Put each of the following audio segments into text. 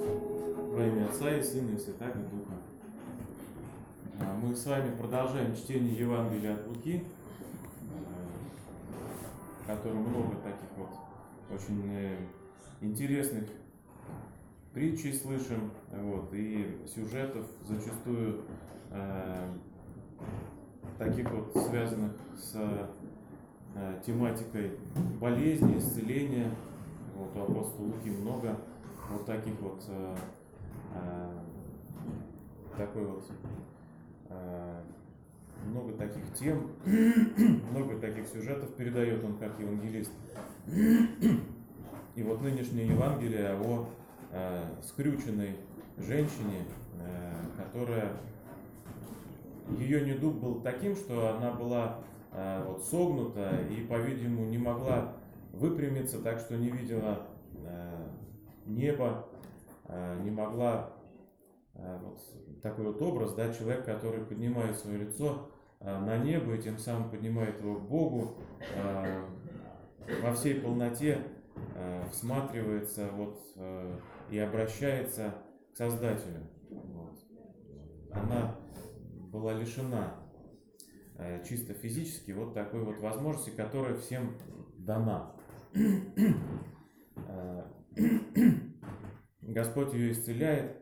Во имя Отца и Сына и Святаго Духа. Мы с вами продолжаем чтение Евангелия от Луки, в котором много таких вот очень интересных притчей слышим, и сюжетов зачастую таких вот связанных с тематикой болезни, исцеления. У апостола Луки много вот таких вот много таких тем, много таких сюжетов передает он как евангелист. И вот нынешнее Евангелие о скрюченной женщине, которая, ее недуг был таким, что она была согнута и, по-видимому, не могла выпрямиться, так что не видела неба, не могла, такой вот образ, человек, который поднимает свое лицо на небо и тем самым поднимает его к Богу, во всей полноте всматривается и обращается к Создателю. Она была лишена чисто физически такой вот возможности, которая всем дана. Господь ее исцеляет.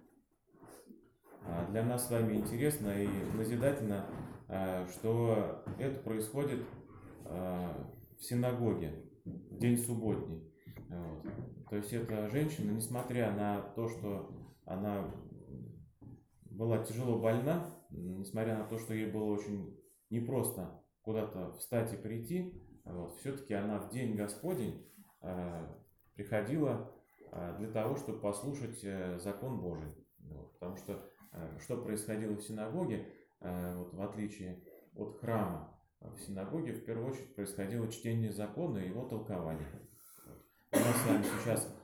Для нас с вами интересно и назидательно, что это происходит в синагоге в день субботний. То есть эта женщина, несмотря на то, что она была тяжело больна, несмотря на то, что ей было очень непросто куда-то встать и прийти, все-таки она в день Господень приходила для того, чтобы послушать закон Божий. Потому что происходило в синагоге, в отличие от храма, в синагоге в первую очередь происходило чтение закона и его толкование. У нас с вами сейчас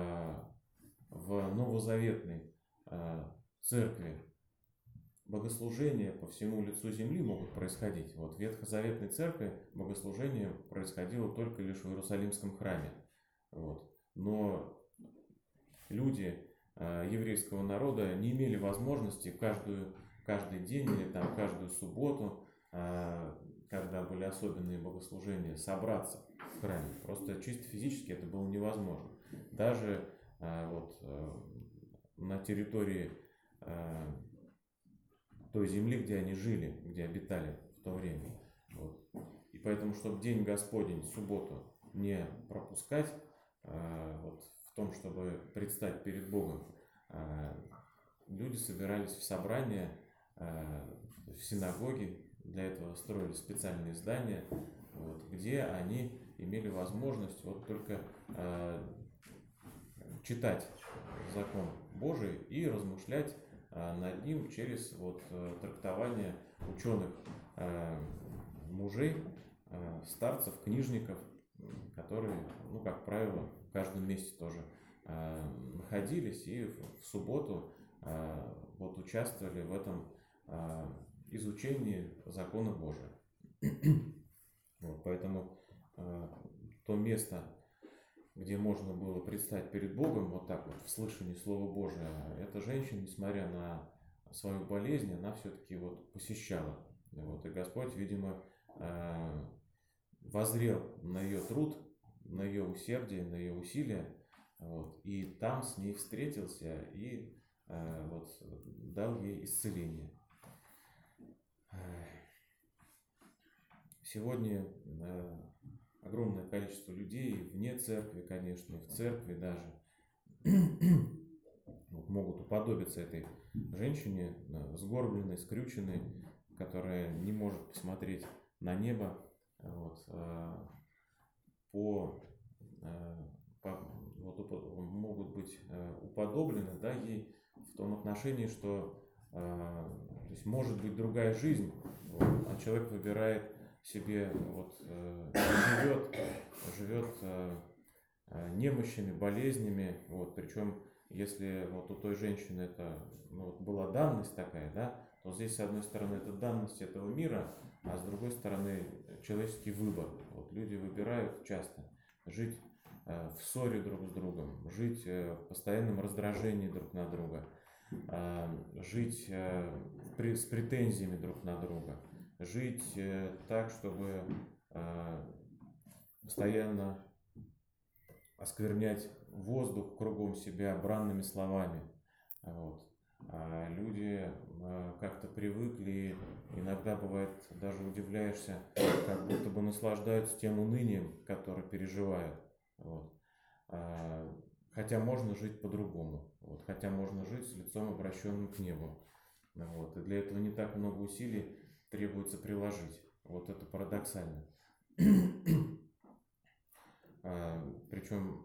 в новозаветной церкви богослужения по всему лицу земли могут происходить. В ветхозаветной церкви богослужение происходило только лишь в Иерусалимском храме. Но люди еврейского народа не имели возможности каждый день или каждую субботу, когда были особенные богослужения, собраться в храме. Просто чисто физически это было невозможно. Даже на территории той земли, где они жили, где обитали в то время. И поэтому, чтобы день Господень, субботу, не пропускать, в том, чтобы предстать перед Богом, люди собирались в собрания, в синагоги. Для этого строили специальные здания, где они имели возможность только читать закон Божий и размышлять над ним через трактование ученых мужей, старцев, книжников, которые, как правило, в каждом месте тоже находились и в субботу участвовали в этом изучении закона Божия. Поэтому то место, где можно было предстать перед Богом в слышании Слова Божия, эта женщина, несмотря на свою болезнь, она все-таки посещала. И Господь, видимо, воззрел на ее труд, на ее усердие, на ее усилия, и там с ней встретился и дал ей исцеление. Сегодня огромное количество людей вне церкви, конечно, и в церкви даже могут уподобиться этой женщине, сгорбленной, скрюченной, которая не может посмотреть на небо, могут быть уподоблены ей в том отношении, что то есть может быть другая жизнь, а человек выбирает себе, живет немощами, болезнями, причем если у той женщины это была данность такая, то здесь с одной стороны это данность этого мира, а с другой стороны человеческий выбор. Люди выбирают часто жить в ссоре друг с другом, жить в постоянном раздражении друг на друга, жить с претензиями друг на друга, жить так, чтобы постоянно осквернять воздух кругом себя бранными словами. Вот. А люди как-то привыкли, иногда бывает, даже удивляешься, как будто бы наслаждаются тем унынием, которое переживают. Вот. Хотя можно жить по-другому, вот. Хотя можно жить с лицом обращенным к небу. Вот. И для этого не так много усилий требуется приложить. Вот это парадоксально. Причем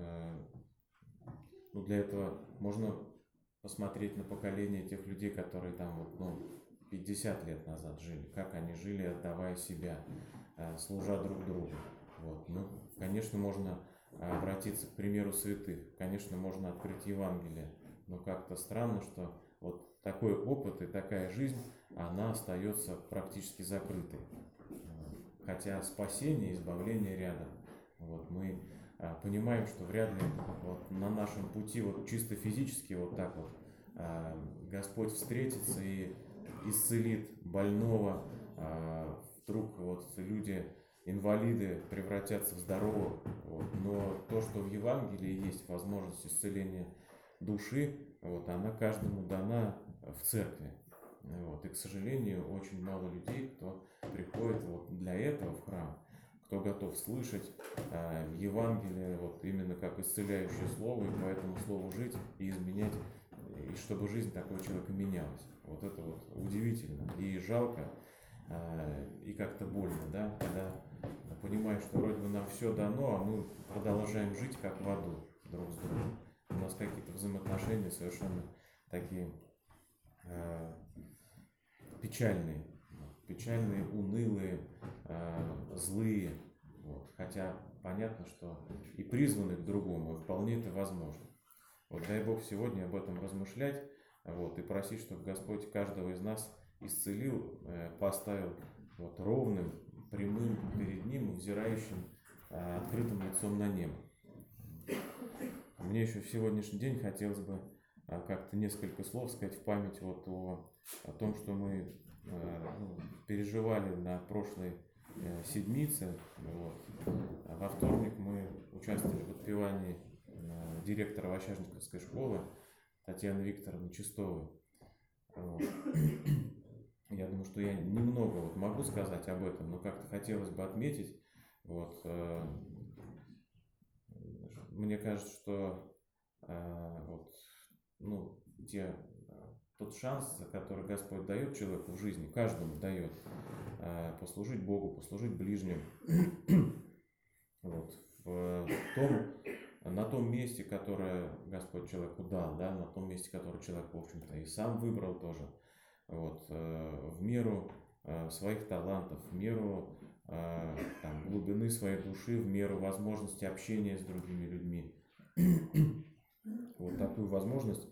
для этого можно посмотреть на поколение тех людей, которые там 50 лет назад жили, как они жили, отдавая себя, служа друг другу. Вот. Конечно, можно обратиться к примеру святых, конечно, можно открыть Евангелие, но как-то странно, что вот такой опыт и такая жизнь, она остается практически закрытой. Хотя спасение, избавление рядом. Вот. Мы понимаем, что вряд ли на нашем пути чисто физически Господь встретится и исцелит больного, вдруг люди, инвалиды превратятся в здоровых. Но то, что в Евангелии есть возможность исцеления души, она каждому дана в церкви. И, к сожалению, очень мало людей, кто приходит для этого в храм, кто готов слышать Евангелие именно как исцеляющее слово, и по этому слову жить и изменять, и чтобы жизнь такого человека менялась. Это удивительно и жалко, и как-то больно, да, когда понимаешь, что вроде бы нам все дано, а мы продолжаем жить как в аду друг с другом. У нас какие-то взаимоотношения совершенно такие печальные, унылые, злые. Хотя понятно, что и призваны к другому, и вполне это возможно. Дай Бог сегодня об этом размышлять, и просить, чтобы Господь каждого из нас исцелил, поставил ровным, прямым перед Ним, взирающим открытым лицом на небо. Мне еще в сегодняшний день хотелось бы как-то несколько слов сказать в память о том, что мы переживали на прошлой седмице. Во вторник мы участвовали в отпевании директора Ващажниковской школы Татьяны Викторовны Чистовой. Я думаю, что я немного могу сказать об этом, но как-то хотелось бы отметить. Мне кажется, что тот шанс, который Господь дает человеку в жизни, каждому дает, послужить Богу, послужить ближним, на том месте, которое Господь человеку дал, да, на том месте, которое человек, в общем-то, и сам выбрал тоже, в меру своих талантов, в меру глубины своей души, в меру возможности общения с другими людьми. Такую возможность,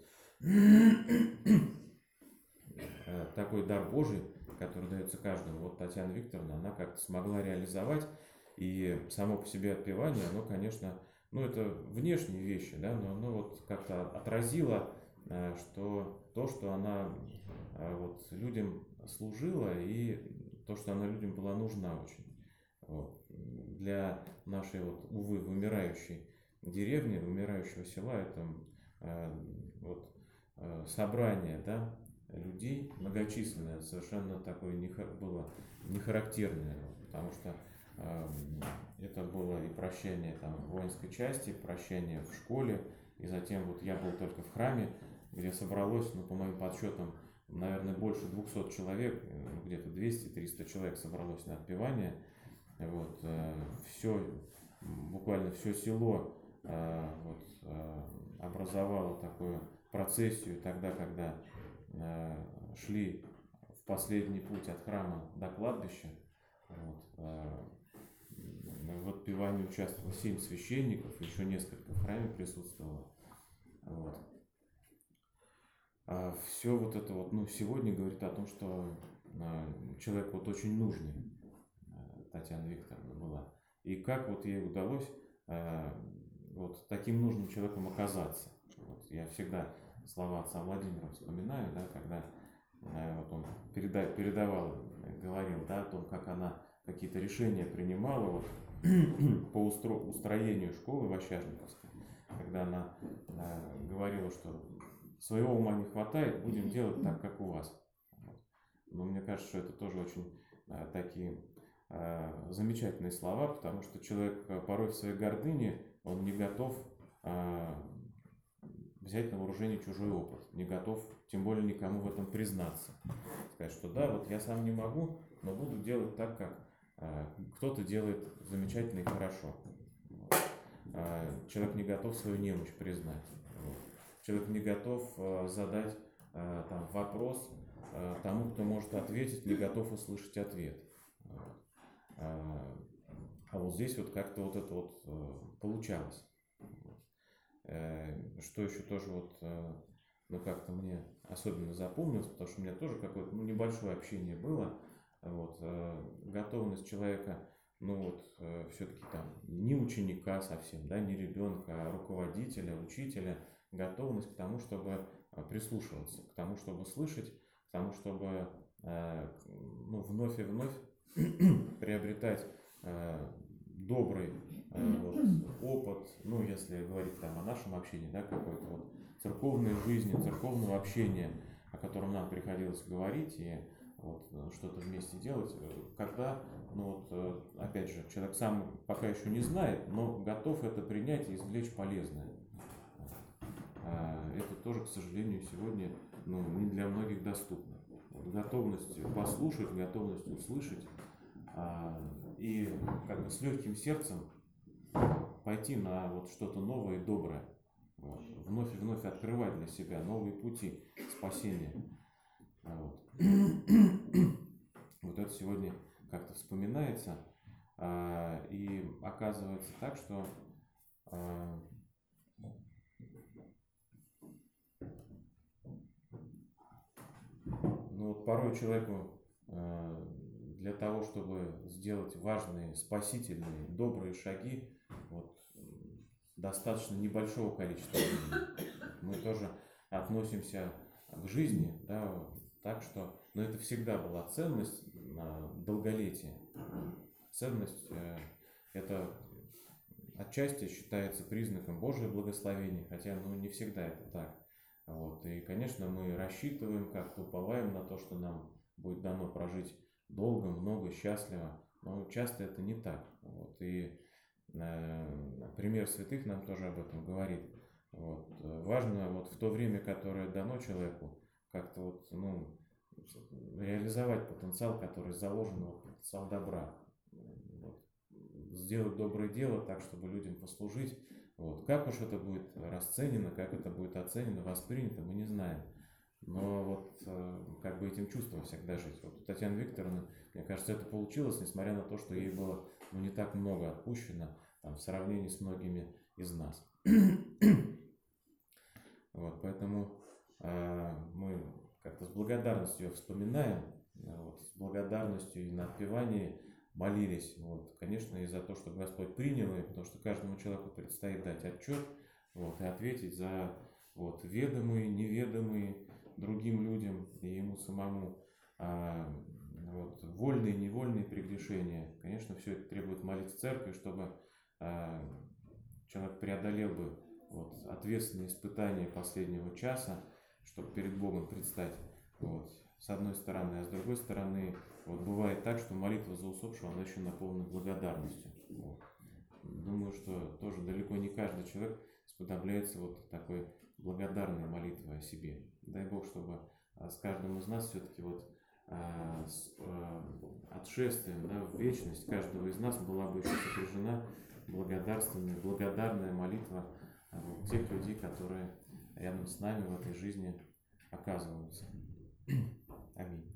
такой дар Божий, который дается каждому, Татьяна Викторовна, она как-то смогла реализовать. И само по себе отпевание, оно, конечно, это внешние вещи, да, но оно как-то отразило, что она людям служила, и то, что она людям была нужна очень. Для нашей, увы, вымирающей деревни, вымирающего села, это собрание, да, людей многочисленное, совершенно такое было нехарактерное, потому что это было и прощание в воинской части, прощание в школе, и затем я был только в храме, где собралось, по моим подсчетам, наверное, больше 200 человек, где-то 200-300 человек собралось на отпевание. Буквально все село образовало такую процессию тогда, когда шли в последний путь от храма до кладбища. В отпевании участвовало 7 священников, еще несколько в храме присутствовало. Все это сегодня говорит о том, что человек очень нужный Татьяна Викторовна была. И как ей удалось вот таким нужным человеком оказаться. Вот, я всегда слова отца Владимира вспоминаю, да, когда вот он передавал, говорил, да, о том, как она какие-то решения принимала вот, по устроению школы Ващажниковской, когда она говорила, что своего ума не хватает, будем делать так, как у вас. Вот. Но мне кажется, что это тоже очень такие замечательные слова, потому что человек порой в своей гордыне, он не готов взять на вооружение чужой опыт, не готов, тем более никому в этом признаться. Сказать, что да, вот я сам не могу, но буду делать так, как кто-то делает замечательно и хорошо. Человек не готов свою немощь признать. Человек не готов задать там, вопрос тому, кто может ответить, не готов услышать ответ. А вот здесь вот как-то вот это вот получалось. Что еще тоже вот, ну как-то мне особенно запомнилось, потому что у меня тоже какое-то небольшое общение было, вот, готовность человека, ну вот, все-таки там не ученика совсем, да, не ребенка, а руководителя, учителя, готовность к тому, чтобы прислушиваться, к тому, чтобы слышать, к тому, чтобы ну, вновь и вновь приобретать добрый вот, опыт, ну, если говорить там о нашем общении, да, какой-то вот церковной жизни, церковного общения, о котором нам приходилось говорить и вот, что-то вместе делать, когда, ну вот, опять же, человек сам пока еще не знает, но готов это принять и извлечь полезное. Это тоже, к сожалению, сегодня ну, не для многих доступно. Вот, готовность послушать, готовность услышать и как бы с легким сердцем пойти на вот что-то новое и доброе. Вот. Вновь и вновь открывать для себя новые пути спасения. Вот, вот это сегодня как-то вспоминается. И оказывается так, что ну, вот порой человеку для того, чтобы сделать важные, спасительные, добрые шаги, вот, достаточно небольшого количества времени. Мы тоже относимся к жизни, да, так что, но это всегда была ценность долголетия. Ценность это отчасти считается признаком Божьего благословения, хотя ну, не всегда это так. Вот. И, конечно, мы рассчитываем, как-то уповаем на то, что нам будет дано прожить долго, много, счастливо, но часто это не так. Вот. И пример святых нам тоже об этом говорит. Вот. Важно вот в то время, которое дано человеку, как-то вот, ну, реализовать потенциал, который заложен, вот, потенциал добра. Вот. Сделать доброе дело так, чтобы людям послужить. Вот. Как уж это будет расценено, как это будет оценено, воспринято, мы не знаем. Но вот как бы этим чувством всегда жить. Вот у Татьяны Викторовны, мне кажется, это получилось, несмотря на то, что ей было ну, не так много отпущено там, в сравнении с многими из нас. Вот, поэтому мы как-то с благодарностью вспоминаем, вот, с благодарностью и на отпевании молились, вот, конечно, и за то, чтобы Господь принял их, потому что каждому человеку предстоит дать отчет, вот, и ответить за вот, ведомые, неведомые другим людям и ему самому вот, вольные, невольные прегрешения. Конечно, все это требует молитв церкви, чтобы человек преодолел бы вот, ответственные испытания последнего часа, чтобы перед Богом предстать. Вот, с одной стороны, а с другой стороны, вот, бывает так, что молитва за усопшего, она еще наполнена благодарностью. Вот. Думаю, что тоже далеко не каждый человек сподобляется вот такой благодарной молитвой о себе. Дай Бог, чтобы с каждым из нас все-таки вот с отшествием, да, в вечность каждого из нас была бы еще сопряжена благодарная молитва тех людей, которые рядом с нами в этой жизни оказываются. Аминь.